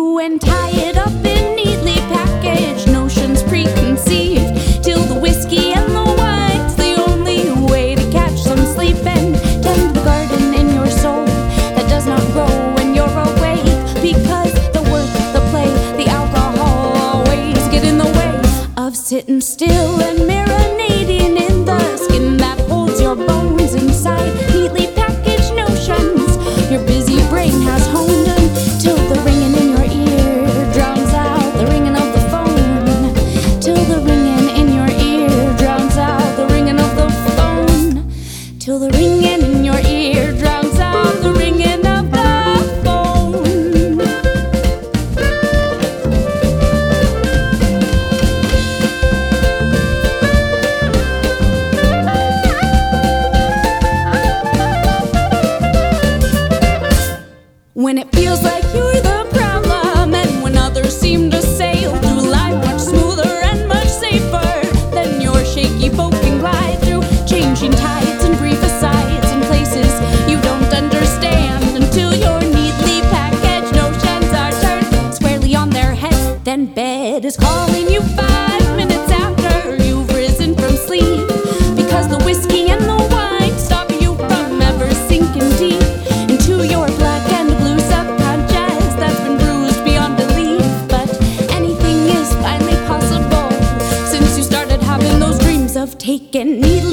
and tie it up in neatly packaged notions preconceived, till the whiskey and the wine's the only way to catch some sleep and tend the garden in your soul that does not grow when you're awake, because the work, the play, the alcohol always get in the way of sitting still and marinating in the skin that holds your bones inside neatly packaged notions your busy brain has honed until the ringing in your ear drowns out the ringing of the phone, till the ringing in your ear drowns out the ringing of the phone, till the ringing in your ear drowns out the ringing of the phone. When it feels like you're the problem, and when others seem to sail through life much smoother and much safer than your shaky boat can glide through changing tides and brief asides in places you don't understand, until your neatly packaged notions are turned squarely on their head. Then bed is calling you 5 minutes after you've risen from sleep, because the whiskey and the wine stop you from ever sinking deep into your black and blue subconscious that's been bruised beyond belief. But anything is finally possible since you started having those dreams of taking needless